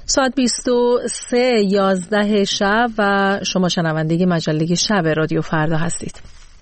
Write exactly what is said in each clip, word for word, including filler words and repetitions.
ساعت بیست و سه یازده شب و شما شنونده مجله شب رادیو فردا هستید.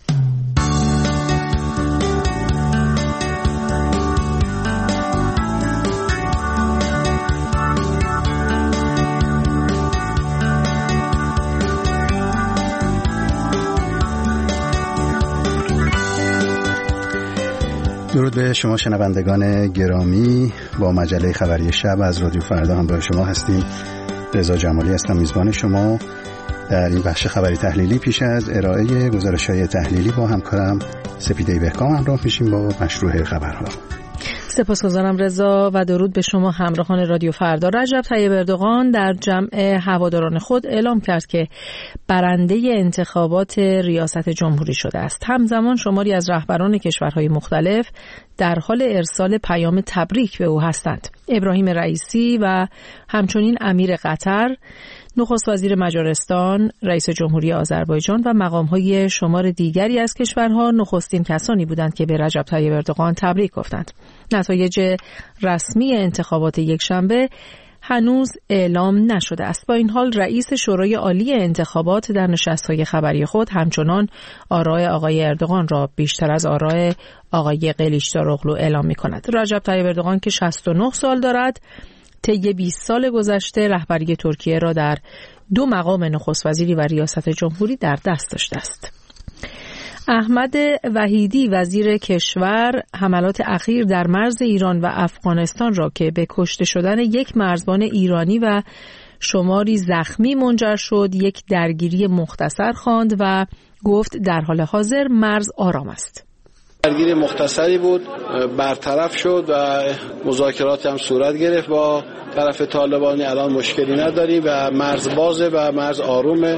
درود به شما شنوندگان گرامی. با مجله خبری شب از رادیو فردا همراه شما هستیم. رضا جمالی هستم، میزبان شما در این بخش خبری تحلیلی. پیش از ارائه گزارش‌های تحلیلی با همکارم سپیده بهکام همراه میشیم با مشروع خبرها. سپاسگزارم رضا و درود به شما همراهان رادیو فردا. رجب طیب اردوغان در جمع هواداران خود اعلام کرد که برنده انتخابات ریاست جمهوری شده است. همزمان شماری از رهبران کشورهای مختلف در حال ارسال پیام تبریک به او هستند. ابراهیم رئیسی و همچنین امیر قطر، نخست وزیر مجارستان، رئیس جمهوری آذربایجان و مقام‌های شمار دیگری از کشورها نخستین کسانی بودند که به رجب طیب اردوغان تبریک گفتند. نتایج رسمی انتخابات یکشنبه هنوز اعلام نشده است. با این حال رئیس شورای عالی انتخابات در نشست‌های خبری خود همچنان آراء آقای اردوغان را بیشتر از آراء آقای قلیچداروغلو اعلام می‌کند. رجب طیب اردوغان که شصت و نه سال دارد، طی بیست سال گذشته رهبری ترکیه را در دو مقام نخست وزیری و ریاست جمهوری در دست داشته است. احمد وحیدی وزیر کشور حملات اخیر در مرز ایران و افغانستان را که به کشته شدن یک مرزبان ایرانی و شماری زخمی منجر شد یک درگیری مختصر خواند و گفت در حال حاضر مرز آرام است. درگیری مختصری بود، برطرف شد و مذاکرات هم صورت گرفت با طرف طالبانی. الان مشکلی نداریم و مرز بازه و مرز آرومه.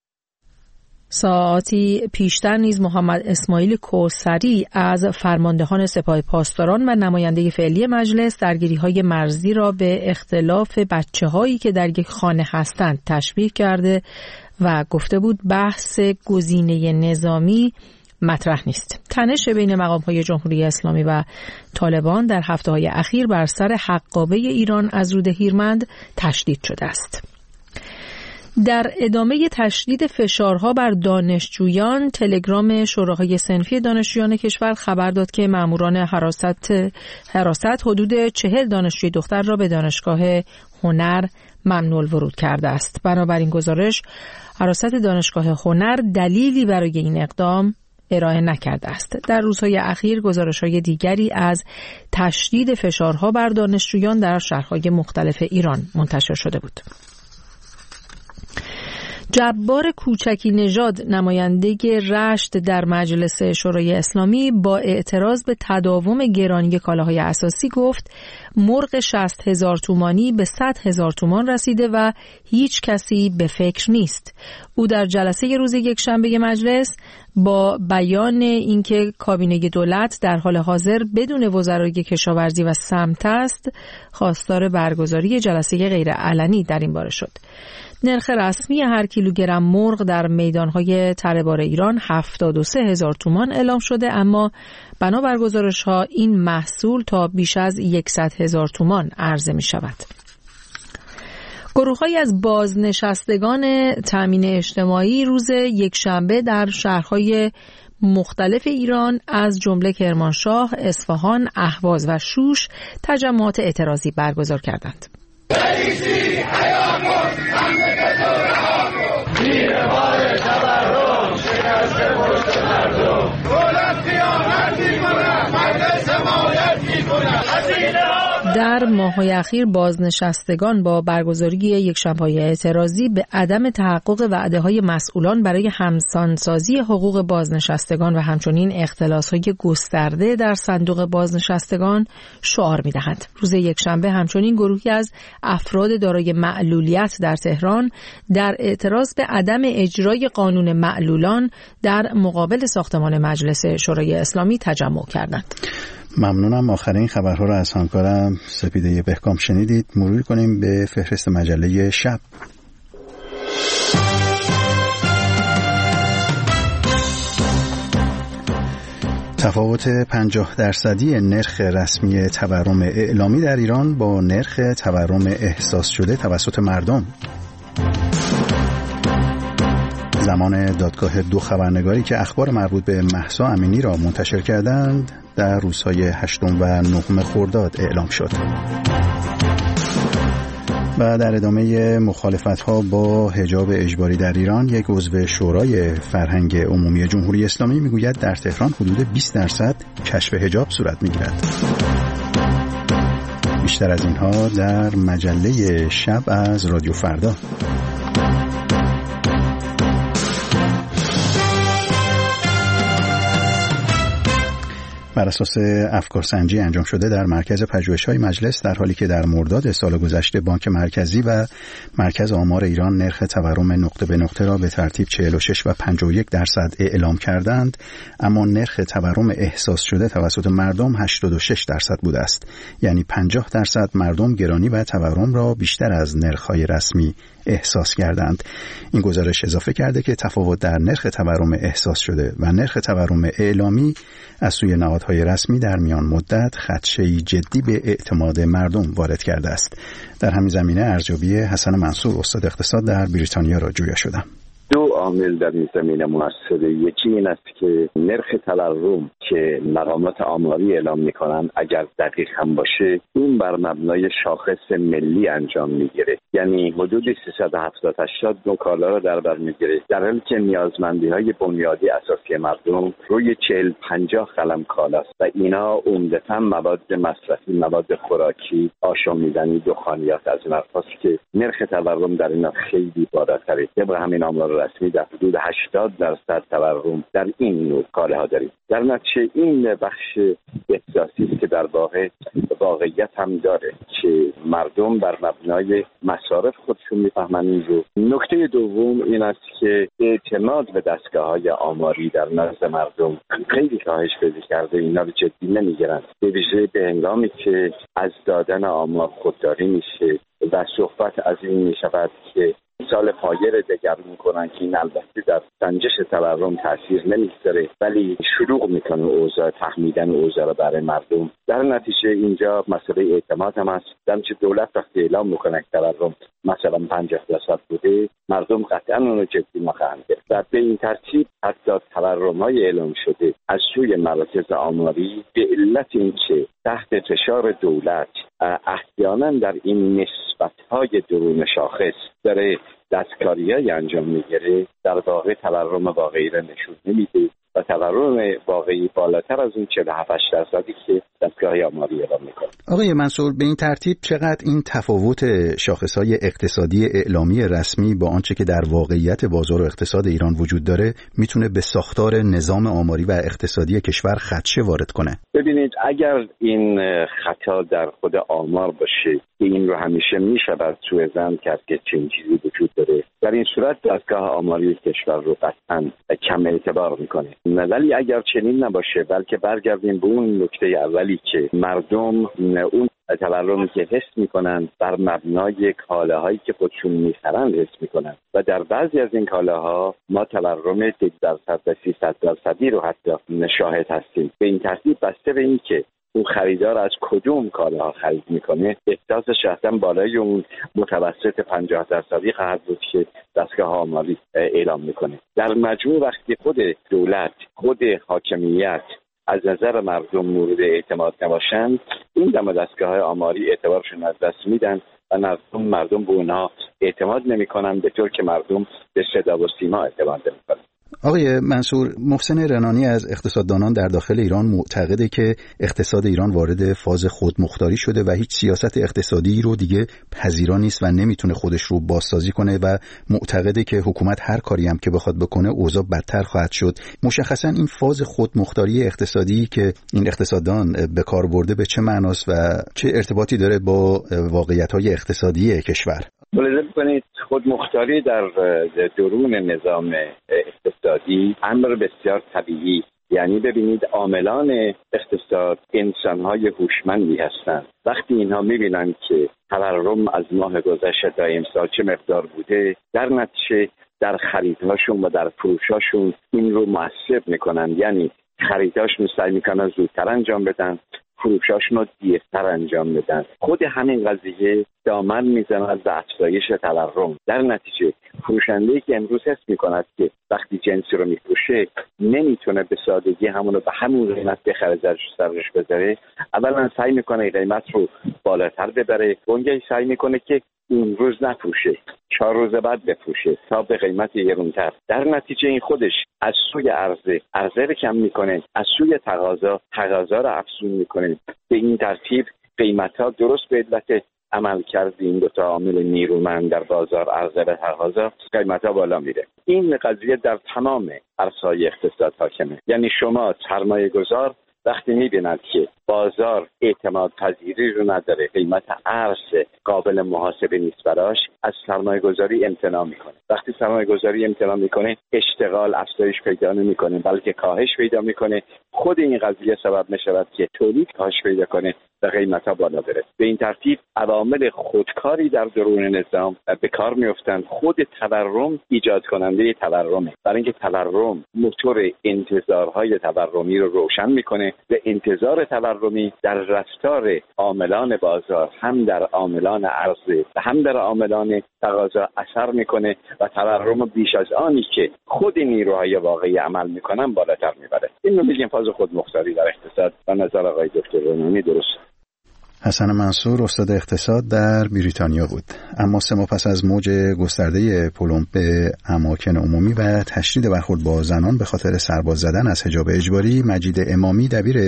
ساعتی پیشتر نیز محمد اسماعیل کوثری از فرماندهان سپاه پاسداران و نماینده فعلی مجلس درگیری‌های مرزی را به اختلاف بچه‌هایی که در یک خانه هستند تشبیه کرده و گفته بود بحث گزینه نظامی مطرح نیست. تنش بین مقام‌های جمهوری اسلامی و طالبان در هفته‌های اخیر بر سر حقابه ایران از رود هیرمند تشدید شده است. در ادامه تشدید فشارها بر دانشجویان، تلگرام شوراهای صنفی دانشجویان کشور خبر داد که ماموران حراست حراست حدود چهل دانشجوی دختر را به دانشگاه هنر ممنوع الورود کرده است. بنابراین گزارش، حراست دانشگاه هنر دلیلی برای این اقدام ارائه نکرده است. در روزهای اخیر گزارش‌های دیگری از تشدید فشارها بر دانشجویان در شهرهای مختلف ایران منتشر شده بود. جبار کوچکی نژاد نماینده رشت در مجلس شورای اسلامی با اعتراض به تداوم گرانی کالاهای اساسی گفت مرغ شصت هزار تومانی به صد هزار تومان رسیده و هیچ کسی به فکر نیست. او در جلسه روز یکشنبه مجلس با بیان اینکه کابینه دولت در حال حاضر بدون وزرای کشاورزی و سمت است، خواستار برگزاری جلسه غیر علنی در این باره شد. نرخ رسمی هر کیلوگرم مرغ در میدانهای تره‌بار ایران هفتاد و سه هزار تومان اعلام شده، اما بنابر گزارش‌ها این محصول تا بیش از صد هزار تومان عرضه می شود. گروه‌هایی از بازنشستگان تامین اجتماعی روز یکشنبه در شهرهای مختلف ایران از جمله کرمانشاه، اصفهان، اهواز و شوش تجمعات اعتراضی برگزار کردند. رئیسی حیا کن، مملکت رو رها کن، زیر بار تورم شکست پشت مردم، دولت خیانت می‌کند، مجلس حمایت می‌کند. در ماه‌های اخیر بازنشستگان با برگزاری یکشنبه‌های اعتراضی به عدم تحقق وعده‌های مسئولان برای همسانسازی حقوق بازنشستگان و همچنین اختلاس‌های گسترده در صندوق بازنشستگان شعار می‌دهند. روز یکشنبه همچنین گروهی از افراد دارای معلولیت در تهران در اعتراض به عدم اجرای قانون معلولان در مقابل ساختمان مجلس شورای اسلامی تجمع کردند. ممنونم. آخرین خبرها را از همکارم سپیده بهکام شنیدید. مرور کنیم به فهرست مجله شب. تفاوت پنجاه درصدی نرخ رسمی تورم اعلامی در ایران با نرخ تورم احساس شده توسط مردم. زمان دادگاه دو خبرنگاری که اخبار مربوط به مهسا امینی را منتشر کردند در روزهای هشتم و نهم خرداد اعلام شد. و در ادامه مخالفت‌ها با حجاب اجباری در ایران، یک عضو شورای فرهنگ عمومی جمهوری اسلامی میگوید در تهران حدود بیست درصد کشف حجاب صورت میگیرد. بیشتر از اینها در مجله شب از رادیو فردا. بر اساس افکارسنجی انجام شده در مرکز پژوهش‌های مجلس، در حالی که در مرداد سال گذشته بانک مرکزی و مرکز آمار ایران نرخ تورم نقطه به نقطه را به ترتیب چهل و شش و پنجاه و یک درصد اعلام کردند، اما نرخ تورم احساس شده توسط مردم هشتاد و شش درصد بوده است. یعنی پنجاه درصد مردم گرانی و تورم را بیشتر از نرخ‌های رسمی احساس کردند. این گزارش اضافه کرده که تفاوت در نرخ تورم احساس شده و نرخ تورم اعلامی از سوی نهادهای رسمی در میان مدت خدشه‌ای جدی به اعتماد مردم وارد کرده است. در همین زمینه ارزیابی حسن منصور، استاد اقتصاد در بریتانیا را جویا شدم. دو عامل در این زمینه موثره. یکی این است که نرخ تورم که مقامات آماری اعلام میکنن اگر دقیق هم باشه، این بر مبنای شاخص ملی انجام میگیره، یعنی حدود سیصد و هفتاد تا هشتاد نوع کالا را در بر میگیره، در حالی که نیازمندی های بنیادی اساسی مردم روی چهل پنجاه قلم کالاست و اینا عمدتاً مواد مصرفی، مواد خوراکی، آشامیدنی، دخانیات از این حرفاست که نرخ تورم در اینا خیلی بالاتره. طبق همین آمار رسمی در حدود هشتاد درصد تورم در این نوع کالاها داریم. در نتیجه این بخش احساسی است که در واقع واقعیت هم داره که مردم بر مبنای مصارف خودشون میفهمن این رو. نکته دوم این است که اعتماد به دستگاه‌های آماری در نزد مردم خیلی کاهش پیدا کرده، اینا رو جدی نمیگیرن، به ویژه به هنگامی که از دادن آمار خودداری میشه و صحبت از این میشود که سال پایه دگر میکنن که این البته در سنجش تورم تاثیر نمیذاره، ولی شروع میکنه اوضاع تحمیدن اوضاع برای مردم. در نتیجه اینجا مسئله اعتماد هم است. در چه دولت وقتی اعلام میکنه که تورم مثلا پنجاه درصد بوده، مردم قطعا اون رو جدی نخواهند گرفت. و به این ترتیب حتی تورم‌های اعلام شده از سوی مراکز آماری به علت اینکه تحت فشار دولت احیانا در این نسبت‌های درون شاخص داره دستکاری‌های انجام میگیره، در واقع تورم واقعی را نشون نمیده و تورم واقعی بالاتر از اون چهل و هفت درصدی که دستگاه آماری اعلام میکنه. آقای منصور، به این ترتیب چقدر این تفاوت شاخص‌های اقتصادی اعلامی رسمی با آنچه که در واقعیت بازار و اقتصاد ایران وجود داره میتونه به ساختار نظام آماری و اقتصادی کشور خدشه وارد کنه؟ ببینید، اگر این خطا در خود آمار باشه که این رو همیشه میشود سوءظن کرد که چنین چیزی وجود داره، در این صورت دستگاه آماری کشور رو قطعاً کم اعتبار میکنه. ولی اگر چنین نباشه، بلکه برگردیم به اون نکته اولی که مردم اون تورمی که حس میکنن بر مبنای کالاهایی که خودشون میخرن حس میکنن و در بعضی از این کالاها ما تورم ده درصد و سیصد درصدی رو حتی شاهد هستیم. به این ترتیب بسته به این که اون خریدار از کدوم کالاها خرید میکنه، احساسش رفتن بالای اون متوسط پنجاه درصدی خواهد بود که دستگاه آماری اعلام میکنه. در مجموع وقتی خود دولت، خود حاکمیت از نظر مردم مورد اعتماد نباشند، این دم دستگاه آماری اعتبارشون از دست میدن و مردم مردم به اونها اعتماد نمیکنن، به طور که مردم به صدا و سیما اعتماد نمیکنن. آقای منصور، محسن رنانی از اقتصاددانان در داخل ایران معتقده که اقتصاد ایران وارد فاز خودمختاری شده و هیچ سیاست اقتصادی رو دیگه پذیرا نیست و نمیتونه خودش رو بازسازی کنه و معتقده که حکومت هر کاری هم که بخواد بکنه اوضاع بدتر خواهد شد. مشخصا این فاز خودمختاری اقتصادی که این اقتصاددان به کار برده به چه معناست و چه ارتباطی داره با واقعیت‌های اقتصادی کشور؟ ملاحظه کنید، خودمختاری در درون نظام اقتصادی امر بسیار طبیعی، یعنی ببینید عاملان اقتصاد انسان‌های هوشمندی هستند. وقتی اینها می‌بینند که تورم از ماه گذشته تا امسال چه مقدار بوده، در نتیجه در خریدهاشون و در فروشاشون این رو مؤثر می‌کنند، یعنی خریداشون سعی میکنن زودتر انجام بدن، فروشاشون رو دیرتر انجام بدن. خود همین قضیه دامن میزند به افزایش تورم. در نتیجه فروشنده‌ای که امروز حس میکند که وقتی جنسی رو میفروشه نمیتونه به سادگی همونو به همون قیمت بخره، سرش بذاره، اولا سعی میکنه قیمت رو بالاتر ببره، اونجایی سعی میکنه که اون روز نفروشه، چهار روز بعد بفروشه تا به قیمت گرانتر. در نتیجه این خودش از سوی عرضه عرضه رو کم میکنه، از سوی تقاضا تقاضا رو افزون میکنه. به این ترتیب قیمت‌ها درست به علت عمل کرد این دو تا عامل نیرومند در بازار، عرضه و تقاضا، قیمت‌ها بالا میره. این قضیه در تمام عرصه‌های اقتصاد حاکمه. یعنی شما سرمایه گذار وقتی میبیند که بازار اعتماد پذیری رو نداره، قیمت ارز قابل محاسبه نیست براش، از سرمایه گذاری امتناع میکنه. وقتی سرمایه گذاری امتناع میکنه، اشتغال افزایش پیدا نمیکنه بلکه کاهش پیدا میکنه. خود این قضیه سبب میشود که تولید کاهش پیدا کنه و قیمت‌ها بالا بره. به این ترتیب عوامل خودکاری در درون نظام به کار میافتند. خود تورم ایجاد کننده تورمه، برای اینکه تورم موتور انتظارهای تورمی رو روشن میکنه و انتظار تورمی در رفتار عاملان بازار، هم در عاملان عرضه و هم در عاملان تقاضا اثر میکنه و تورم بیش از آنی که خود نیروهای واقعی عمل میکنن بالاتر میبره. این رو میگیم فاز خودمختاری در اقتصاد و نظر آقای دکتر رونانی درست. حسن منصور استاد اقتصاد در بریتانیا بود. اما سه ماه پس از موج گسترده پلم به اماکن عمومی و تشدید برخورد با زنان به خاطر سرباز زدن از حجاب اجباری، مجید امامی دبیر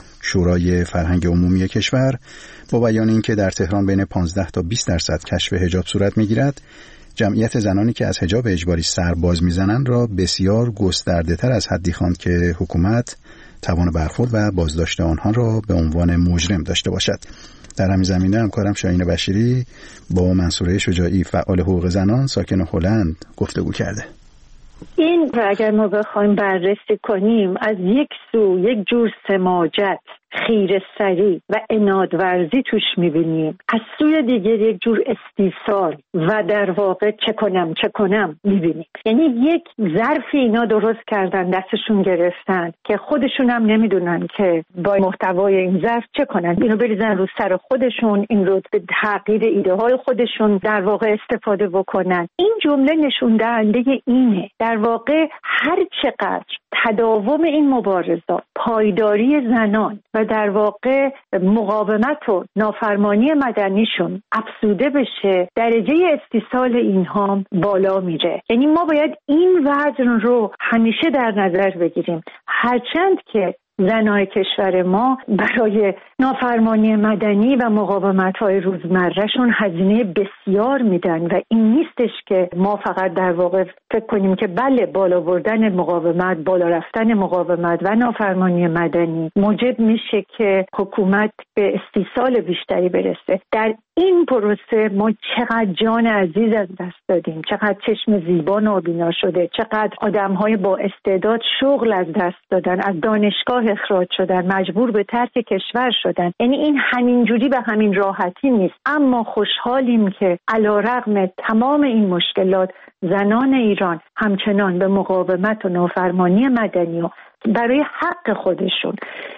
شورای فرهنگ عمومی کشور با بیان اینکه در تهران بین پانزده تا بیست درصد کشف حجاب صورت می‌گیرد، جمعیت زنانی که از حجاب اجباری سرباز می‌زنند را بسیار گسترده‌تر از حدی خواند که حکومت توان برخورد و بازداشت آنها را به عنوان مجرم داشته باشد. در همین زمینه همکارم شاهین بشیری با منصوره شجاعی فعال حقوق زنان ساکن هلند گفتگو کرده. این اگر ما بخوایم بررسی کنیم، از یک سو یک جور سماجت، خیره‌سری و عنادورزی توش می‌بینیم، از سوی دیگر یک جور استیصال و در واقع چه کنم چه کنم می‌بینیم. یعنی یک ظرف اینا درست کردن، دستشون گرفتن که خودشون هم نمیدونن که با محتوای این ظرف چه کنن، اینو بریزن رو سر خودشون، این رو به تغییر ایده های خودشون در واقع استفاده بکنن. این جمله نشون دهنده اینه در واقع هر چقدر تداوم این مبارزات، پایداری زنان و در واقع مقاومت و نافرمانی مدنیشون افزوده بشه، درجه استیصال اینها بالا میره. یعنی ما باید این وزن رو همیشه در نظر بگیریم. هرچند که زنای کشور ما برای نافرمانی مدنی و مقاومت‌های روزمرهشون هزینه بسیار میدن و این نیستش که ما فقط در واقع فکر کنیم که بله بالا بردن مقاومت، بالا رفتن مقاومت و نافرمانی مدنی موجب میشه که حکومت به استیصال بیشتری برسه. در این پروسه ما چقدر جان عزیز از دست دادیم، چقدر چشم زیبا نابینا شده، چقدر آدم‌های با استعداد شغل از دست دادن، از دانشگاه اخراج شدن، مجبور به ترک کشور شدن. یعنی این همینجوری به همین راحتی نیست. اما خوشحالیم که علیرغم تمام این مشکلات زنان ایران همچنان به مقاومت و نافرمانی مدنی و برای حق خودشون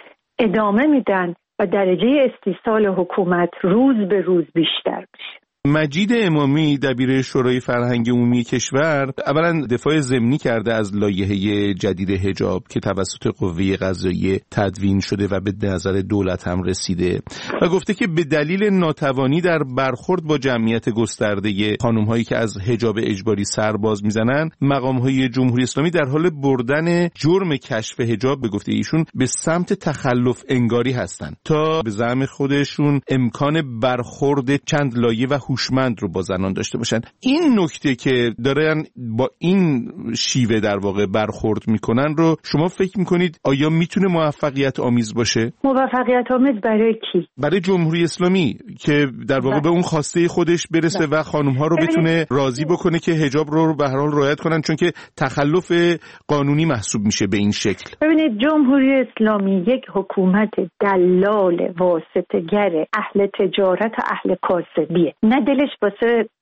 ادامه میدن و درجه استیصال حکومت روز به روز بیشتر میشه. مجید امامی دبیر شورای فرهنگ عمومی کشور اولا دفاع ضمنی کرده از لایحه جدید حجاب که توسط قوه قضاییه تدوین شده و به نظر دولت هم رسیده و گفته که به دلیل ناتوانی در برخورد با جمعیت گسترده خانم‌هایی که از حجاب اجباری سرباز میزنن، مقام‌های جمهوری اسلامی در حال بردن جرم کشف حجاب به گفته ایشون به سمت تخلف انگاری هستند تا به زعم خودشون امکان برخورد چند لایه و هوشمند رو با زنان داشته باشن. این نکته که دارن با این شیوه در واقع برخورد میکنن رو شما فکر میکنید آیا میتونه موفقیت آمیز باشه؟ موفقیت آمیز برای کی؟ برای جمهوری اسلامی که در واقع به اون خواسته خودش برسه و خانم‌ها رو بتونه راضی بکنه که حجاب رو به هر حال رعایت کنن، چون که تخلف قانونی محسوب میشه به این شکل. ببینید جمهوری اسلامی یک حکومت دلال واسطه‌گر، اهل تجارت و اهل کاسبیه. نه دلش واسه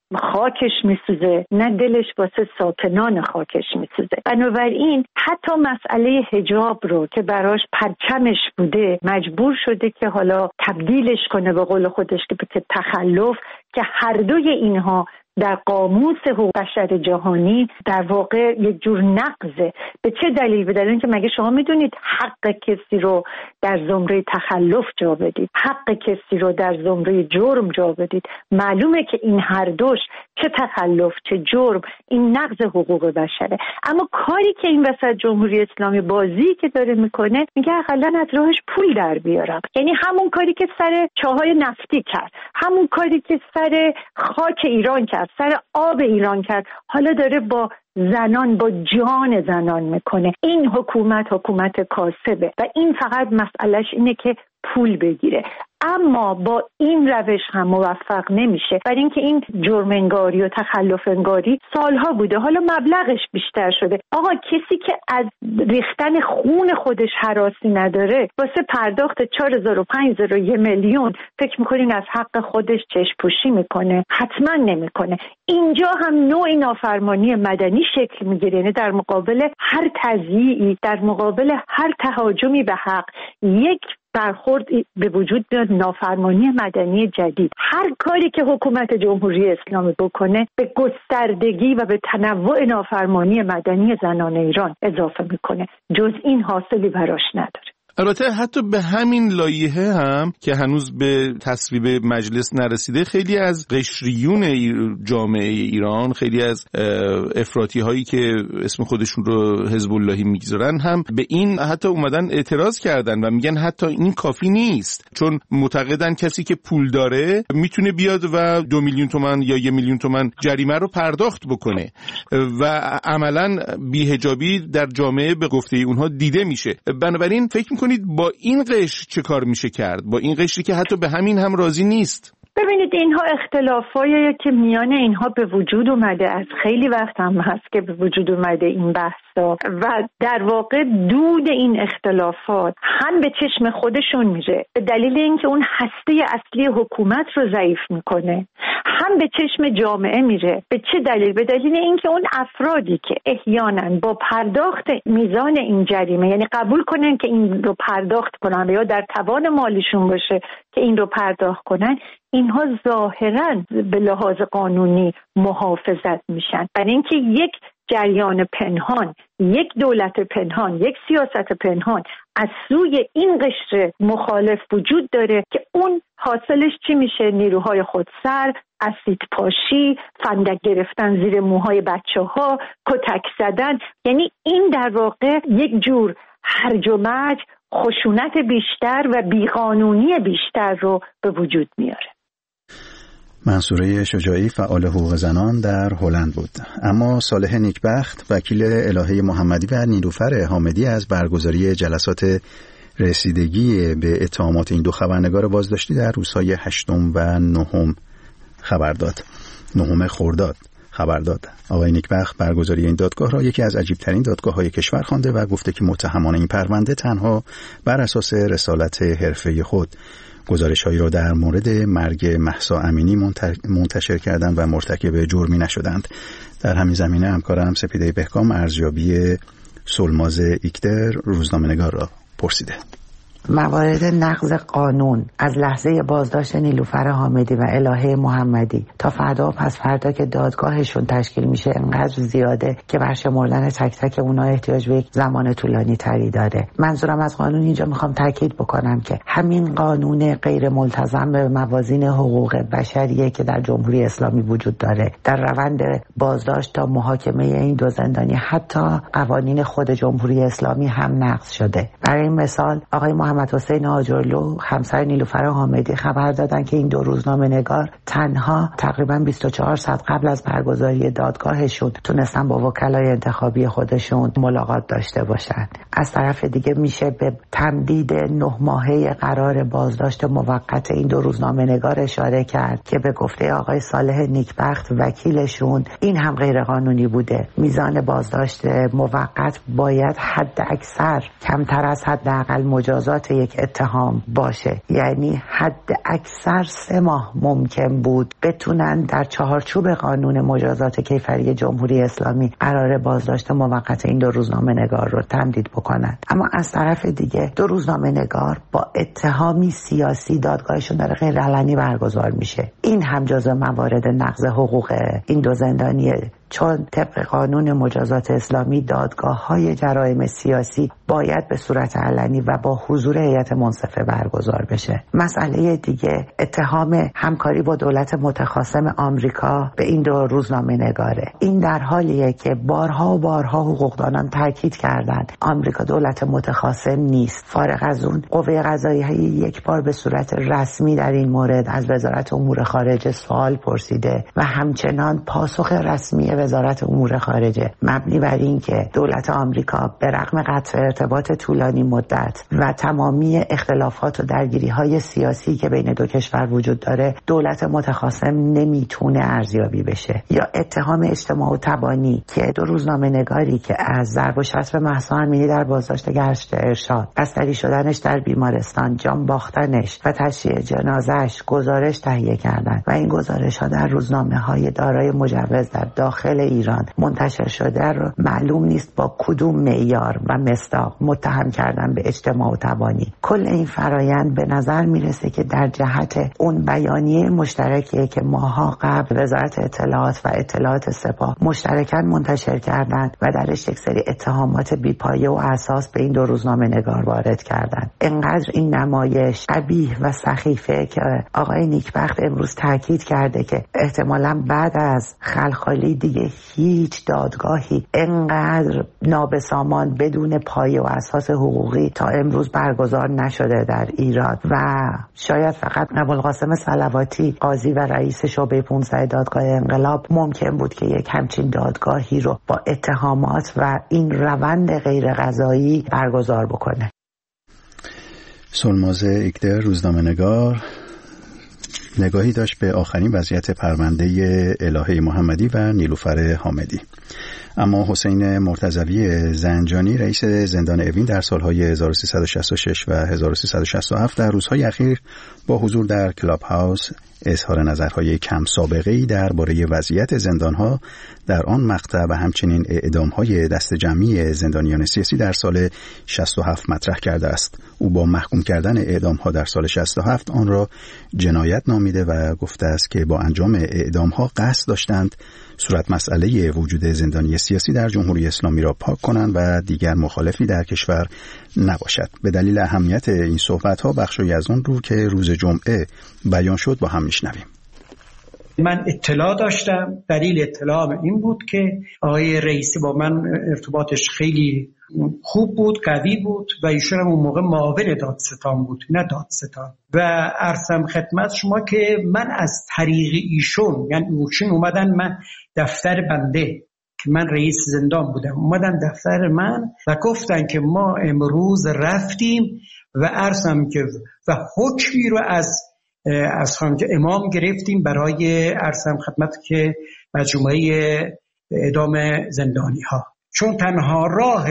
خاکش میسوزه نه دلش واسه ساکنان خاکش میسوزه. بنابراین حتی مسئله حجاب رو که براش پرچمش بوده مجبور شده که حالا تبدیلش کنه به قول خودش که تخلف، که هر دوی اینها در قاموس حقوق بشر جهانی در واقع یک جور نقضه. به چه دلیل؟ به دلیل اینکه مگه شما میدونید حق کسی رو در زمره تخلف جا بدید، حق کسی رو در زمره جرم جا بدید؟ معلومه که این هر دوش، چه تخلف چه جرم، این نقض حقوق بشره. اما کاری که این وسط جمهوری اسلامی بازی که داره میکنه، میگه اقلا از راهش پول در بیارم. یعنی همون کاری که سر چاهای نفتی کرد، همون کاری که سر خاک ایران کرد، سر آب ایران کرد، حالا داره با زنان، با جان زنان میکنه. این حکومت حکومت کاسبه و این فقط مسئلهش اینه که پول بگیره. اما با این روش هم موفق نمیشه، برای اینکه این جرمنگاری و تخلفنگاری سالها بوده، حالا مبلغش بیشتر شده. آقا کسی که از ریختن خون خودش هراسی نداره واسه پرداخت چهار هزار و پنج هزار و یک میلیون فکر میکنین از حق خودش چشم پوشی میکنه؟ حتما نمیکنه. اینجا هم نوعی نافرمانی مدنی شکل میگیره، یعنی در مقابل هر تضییعی، در مقابل هر تهاجمی به حق، یک برخورد به وجود بیاد، نافرمانی مدنی جدید. هر کاری که حکومت جمهوری اسلامی بکنه به گستردگی و به تنوع نافرمانی مدنی زنان ایران اضافه میکنه، جز این حاصلی براش نداره. البته حتی به همین لایحه هم که هنوز به تصویب مجلس نرسیده، خیلی از قشریون جامعه ایران، خیلی از افراطی هایی که اسم خودشون رو حزب اللهی میگذارن هم به این حتی اومدن اعتراض کردن و میگن حتی این کافی نیست، چون معتقدن کسی که پول داره میتونه بیاد و دو میلیون تومان یا یه میلیون تومان جریمه رو پرداخت بکنه و عملا بی‌حجابی در جامعه به گفته اونها دیده میشه. بنابراین فکر میکنید با این قشر چه کار میشه کرد؟ با این قشری که حتی به همین هم راضی نیست؟ ببینید اینها اختلافایی که میان اینها به وجود اومده، از خیلی وقت هم هست که به وجود اومده این بحثا و در واقع دود این اختلافات هم به چشم خودشون میره به دلیل اینکه اون هسته اصلی حکومت رو ضعیف میکنه، هم به چشم جامعه میره. به چه دلیل؟ به دلیل اینکه اون افرادی که احیانا با پرداخت میزان این جریمه، یعنی قبول کنن که این رو پرداخت کنن یا در توان مالیشون باشه که این رو پرداخت کنن، اینها ظاهراً به لحاظ قانونی محافظت میشن، برای اینکه یک جریان پنهان، یک دولت پنهان، یک سیاست پنهان از سوی این قشر مخالف وجود داره که اون حاصلش چی میشه؟ نیروهای خودسر، اسید پاشی، فندک گرفتن زیر موهای بچه ها، کتک زدن. یعنی این در واقع یک جور هرج و مرج، خشونت بیشتر و بیقانونی بیشتر رو به وجود میاره. منصوره شجاعی فعال حقوق زنان در هلند بود. اما صالح نیکبخت وکیل الهه محمدی و نیلوفر حامدی از برگزاری جلسات رسیدگی به اتهامات این دو خبرنگار بازداشتی در روزهای هشتم و نهم خبر داد. نهم خرداد خبر داد. آقای نیکبخت برگزاری این دادگاه را یکی از عجیب‌ترین دادگاه‌های کشور خوانده و گفته که متهمان این پرونده تنها بر اساس رسالت حرفه‌ای خود گزارش‌هایی را در مورد مرگ مهسا امینی منتشر کردند و مرتکب جرمی نشدند. در همین زمینه همکارم سپیده بهکام ارزیابی سلماز ایکتر روزنامه‌نگار را پرسیده. موارد نقض قانون از لحظه بازداشت نیلوفر حامدی و الهه محمدی تا فردا و پس فردا که دادگاهشون تشکیل میشه انقدر زیاده که برشمردن تک تک اونا احتیاج به یک زمان طولانی تری داره. منظورم از قانون اینجا میخوام تاکید بکنم که همین قانون غیر ملتزم به موازین حقوق بشریه که در جمهوری اسلامی وجود داره. در روند بازداشت تا محاکمه این دو زندانی حتی قوانین خود جمهوری اسلامی هم نقض شده. برای مثال آقای محمد حسین آجرلو همسر نیلوفر حامدی خبر دادن که این دو روزنامه نگار تنها تقریبا بیست و چهار ساعت قبل از برگزاری دادگاهشون تونستن با وکلای انتخابی خودشون ملاقات داشته باشن. از طرف دیگه میشه به تمدید نه ماهه قرار بازداشت موقت این دو روزنامه نگار اشاره کرد که به گفته آقای صالح نیکبخت وکیلشون این هم غیر قانونی بوده. میزان بازداشت موقت باید حد اکثر کمتر از حد اقل مجازات اسقاط یک اتهام باشه. یعنی حد اکثر سه ماه ممکن بود بتونن در چهارچوب قانون مجازات کیفری جمهوری اسلامی قرار بازداشت موقت این دو روزنامه نگار رو تمدید بکنن. اما از طرف دیگه دو روزنامه نگار با اتهامی سیاسی دادگاهشون در غیر علنی برگزار میشه. این هم جزو موارد نقض حقوق این دو زندانیه، چون طبق قانون مجازات اسلامی دادگاه‌های جرایم سیاسی باید به صورت علنی و با حضور هیئت منصفه برگزار بشه. مسئله دیگه اتهام همکاری با دولت متخاصم آمریکا به این دو روزنامه نگاره. این در حالیه که بارها و بارها حقوقدانان تاکید کردند آمریکا دولت متخاصم نیست. فارغ از اون قوه قضاییه یک بار به صورت رسمی در این مورد از وزارت امور خارجه سوال پرسیده و همچنان پاسخ رسمی وزارت امور خارجه مبنی بر این که دولت آمریکا به رغم قطع ارتباط طولانی مدت و تمامی اختلافات و درگیری‌های سیاسی که بین دو کشور وجود داره دولت متخاصم نمیتونه ارزیابی بشه. یا اتهام اجتماع و تبانی که دو روزنامه نگاری که از ضرب و شتم مهسا امینی در بازداشت گشت ارشاد، بستری شدنش در بیمارستان، جان باختنش و تشییع جنازه‌اش گزارش تهیه کردند و این گزارش‌ها در روزنامه‌های دارای مجوز در داخل ایران منتشر شده رو معلوم نیست با کدوم معیار و مصداق متهم کردن به اجتماع و تبانی. کل این فرایند به نظر میرسه که در جهت اون بیانیه مشترکی که ماها قبل وزارت اطلاعات و اطلاعات سپاه مشترکاً منتشر کردند و درش یک سری اتهامات بی‌پایه و اساس به این دو روزنامه نگار وارد کردند. انقدر این نمایش قبیح و سخیفه که آقای نیکبخت امروز تاکید کرده که احتمالاً بعد از خلخالی دیگه هیچ دادگاهی انقدر نابسامان بدون پایه و اساس حقوقی تا امروز برگزار نشده در ایران و شاید فقط ابوالقاسم صلواتی قاضی و رئیس شعبه پانزده دادگاه انقلاب ممکن بود که یک همچین دادگاهی رو با اتهامات و این روند غیر قضایی برگزار بکنه. سلماز اکدر روزنامه نگار نگاهی داشت به آخرین وضعیت پرونده الهه محمدی و نیلوفر حامدی. اما حسین مرتضوی زنجانی رئیس زندان اوین در سالهای هزار و سیصد و شصت و شش و هزار و سیصد و شصت و هفت در روزهای اخیر با حضور در کلاب هاوس اظهار نظرهای کم سابقه‌ای درباره وضعیت زندانها در آن مقطع و همچنین اعدام‌های دست جمعی زندانیان سیاسی در سال شصت و هفت مطرح کرده است. او با محکوم کردن اعدام‌ها در سال شصت و هفت آن را جنایت نامیده و گفته است که با انجام اعدام‌ها قصد داشتند صورت مسئله وجود زندانی سیاسی در جمهوری اسلامی را پاک کنند و دیگر مخالفی در کشور نباشد. به دلیل اهمیت این صحبت‌ها بخشی از اون رو که روز جمعه بیان شد با هم میشنویم. من اطلاع داشتم، دلیل اطلاعم این بود که آقای رئیسی با من ارتباطش خیلی خوب بود، قوی بود و ایشون هم اون موقع معاون دادستان بود نه دادستان. و عرضم خدمت شما که من از طریق ایشون، یعنی ایشون اومدن من دفتر بنده که من رئیس زندان بودم، اومدن دفتر من و گفتن که ما امروز رفتیم و عرضم که و حکمی رو از از خانم امام گرفتیم برای عرضم خدمت که مجموعه اعدام زندانی ها، چون تنها راه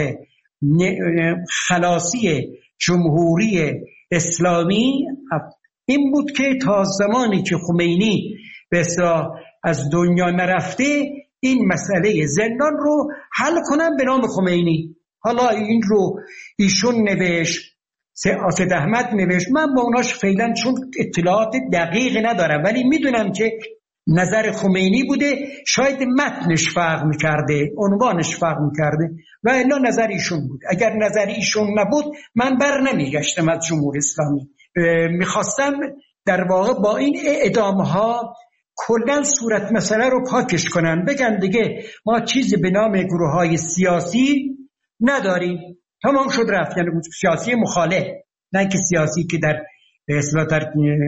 خلاصی جمهوری اسلامی این بود که تا زمانی که خمینی به اصطلاح از دنیا نرفته این مسئله زندان رو حل کنن به نام خمینی. حالا این رو ایشون نوشت، سید احمد نوشت، من با اوناش فعلا چون اطلاعات دقیق ندارم ولی میدونم که نظر خمینی بوده، شاید متنش فرق میکرده، عنوانش فرق میکرده و الا نظر ایشون بود. اگر نظر ایشون نبود من بر نمیگشتم از جمهوری اسلامی. میخواستم در واقع با این اعدامها کلن صورت مسئله رو پاکش کنن، بگن دیگه ما چیزی به نام گروه های سیاسی نداریم، تمام شد رفت. یعنی سیاسی مخالف، نه که سیاسی که در اصلاح در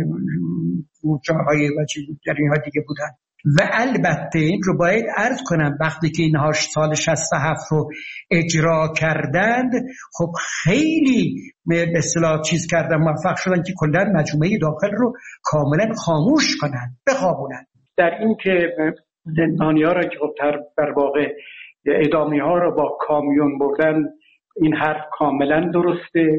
جاهای و در اینها دیگه بودن. و البته این رو باید عرض کنم وقتی که اینها سال شصت و هفت رو اجرا کردند، خب خیلی به اصطلاح چیز کردن، موفق شدن که کلا مجموعه داخل رو کاملا خاموش کنن، بخوابونن. در این که زندانی‌ها را که خب در واقع اعدامی‌ها رو با کامیون بردن، این حرف کاملا درسته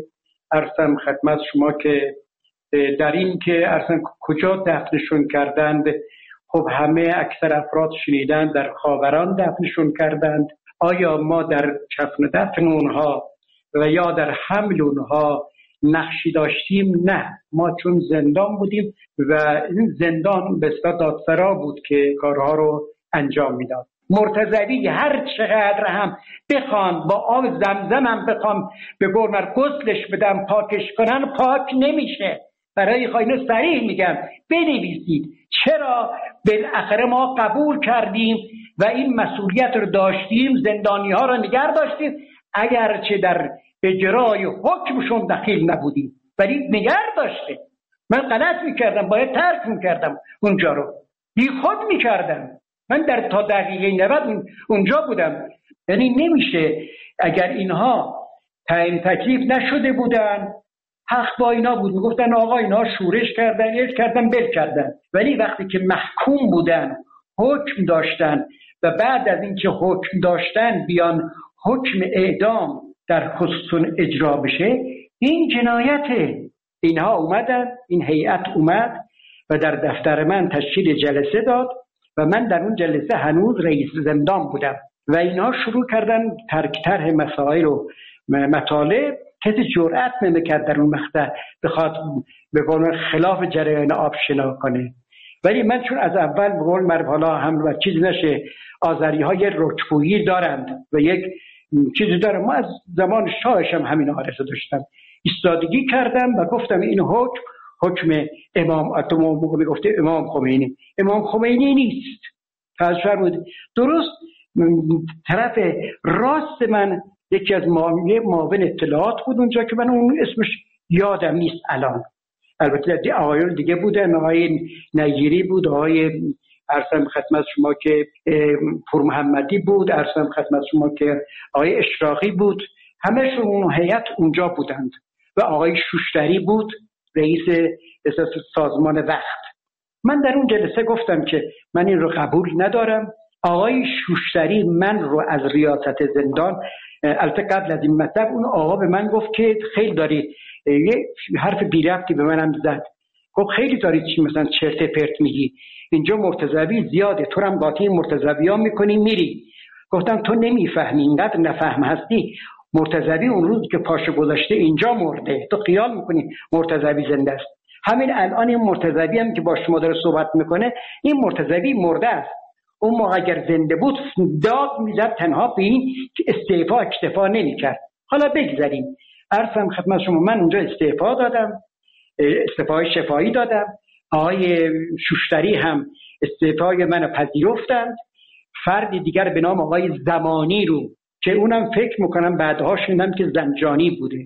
عرضم خدمت شما که در این که اصلا کجا دفنشون کردند، خب همه اکثر افراد شنیدند در خاوران دفنشون کردند. آیا ما در کفن دفن اونها و یا در حمل اونها نقشی داشتیم؟ نه، ما چون زندان بودیم و این زندان به اصطلاح دادسرا بود که کارها رو انجام میداد. مرتضوی هر چقدر هم بخوان با آب زمزم هم بخوام به گرمر غسلش بدم پاکش کنن، پاک نمیشه. برای خواهینو صریح میگم بنویسید چرا بالاخره ما قبول کردیم و این مسئولیت رو داشتیم، زندانی ها رو نگه داشتیم، اگرچه در اجرای حکمشون دخیل نبودیم ولی نگه داشته. من غلط میکردم، باید ترک میکردم اونجا رو، بی خود میکردم. من در تا دقیقه نود اونجا بودم. یعنی نمیشه اگر اینها تعیین تکلیف نشده بودن، حق با اینا بود، میگفتن آقا اینا شورش کردن، یک کردن، بل کردن. ولی وقتی که محکوم بودن، حکم داشتن و بعد از اینکه حکم داشتن بیان حکم اعدام در خصوص اجرا بشه، این جنایته. اینها اومدن، این هیئت اومد و در دفتر من تشکیل جلسه داد و من در اون جلسه هنوز رئیس زندان بودم و اینها شروع کردن ترک طرح مسائل و مطالب. کسی جرأت نمیکرد در اون مقطع بخواد به قول خلاف جریان آب شنا کنه. ولی من چون از اول به قول معروف حالا هم و چیزی نشه، آذری های رکبویی دارند و یک چیزی داره، ما از زمان شاهش هم همین آرزو داشتم، ایستادگی کردم و گفتم این حکم حکم امام اتمام موقع گفته امام خمینی، امام خمینی نیست. تاجر بود. درست طرف راست من یکی از معاون اطلاعات بود اونجا که من اون اسمش یادم نیست الان، البته آقایون دیگه بودن، آقای نگیری بود، آقای ارسم خدمت شما که پور محمدی بود، ارسم خدمت شما که آقای اشراقی بود، همه‌شون اون هیئت اونجا بودند و آقای شوشتری بود رئیس اساس سازمان وقت. من در اون جلسه گفتم که من این رو قبول ندارم. آقای شوشتری من رو از ریاست زندان، البته قبل از این مطلب اون آقا به من گفت که خیلی داری یه حرف بی ربطی به منم زد، گفت خیلی داری چی مثلا چرت پرت میگی، اینجا مرتضوی زیاده، تو هم قاطی مرتضوی‌ها میکنی میری. گفتم تو نمیفهمی، اینقدر نفهم هستی. مرتضوی اون روز که پاشو گذاشته اینجا مرده، تو خیال میکنی مرتضوی زنده است. همین الان این مرتضوی هم که با شما داره صحبت میکنه، این مرتضوی مرده است. اون موقع اگر زنده بود داد میزد تنها به این که استعفا اکتفا نمیکرد. حالا بگذاریم. عرضم خدمت شما من اونجا استعفا دادم، استعفای شفاهی دادم، آقای شوشتری هم استعفای منو پذیرفتند. فردی دیگر به نام آقای زمانی رو که اونم فکر میکنم بعدها شنیدم که زنجانی بوده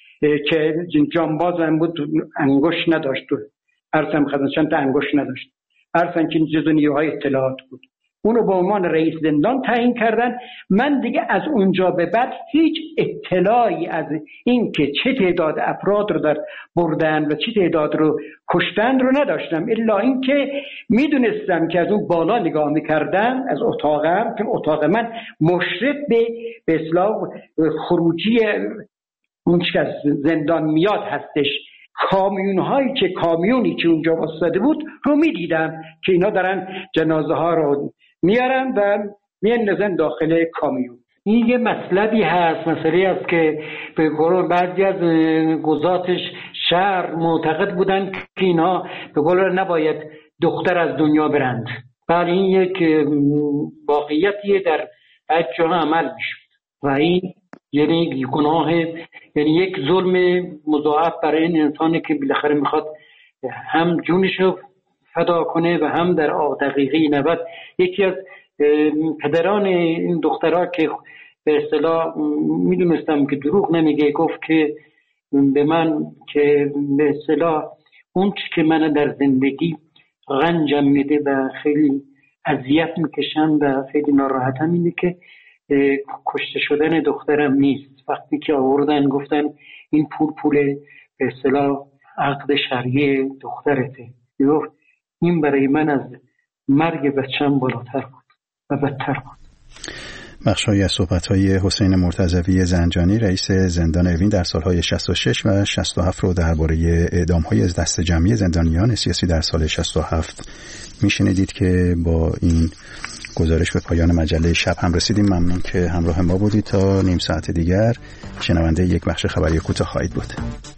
که جانباز هم بود، انگشت نداشت، عرضم خدمت چند تا انگشت نداشت، عرضم که جزو نیروهای اطلاعات بود. اونو به عنوان رئیس زندان تعیین کردن. من دیگه از اونجا به بعد هیچ اطلاعی از این که چه تعداد افراد رو در بردن و چه تعداد رو کشتن رو نداشتم، الا این که میدونستم که از اون بالا نگاه میکردن از اتاقم، که اتاق من مشرف به به اصطلاح خروجی اون که از زندان میاد هستش. کامیون هایی که کامیونی که اونجا واسطه بود رو میدیدم که اینا دارن جنازه ها رو میارن و میاندازن داخل کامیون. این یه مطلبی هست، مسئله است که به قول بعضی از قضاتش شهر معتقد بودن که اینا به قول نباید دختر از دنیا برند. بله این یک واقعیتیه در هر جا عمل میشه و این یعنی گناه، یعنی یک ظلم مضاعف برای این انسانی که بالاخره میخواد هم جونشو فدا کنه و هم در دقیقه نود یکی از پدران این دخترها که به اصطلاح میدونستم که دروغ نمیگه، گفت که به من که به اصطلاح اون چی که من در زندگی رنجم میده و خیلی اذیت میکشم و خیلی ناراحتم اینه که کشته شدن دخترم نیست. وقتی که آوردن گفتن این پول پول به اصطلاح عقد شرعی دخترته، گفت این برای من از مرگ بچم بالاتر بود و بدتر بود. بخش‌هایی از صحبت‌های حسین مرتضوی زنجانی رئیس زندان اوین در سال‌های شصت و شش و شصت و هفت رو درباره اعدام‌های از دست جمعی زندانیان سیاسی در سال شصت و هفت می‌شنیدید که با این گزارش به پایان مجله شب هم رسیدیم. ممنون که همراه ما بودید. تا نیم ساعت دیگر شنونده یک بخش خبری کوتاه خواهید بود.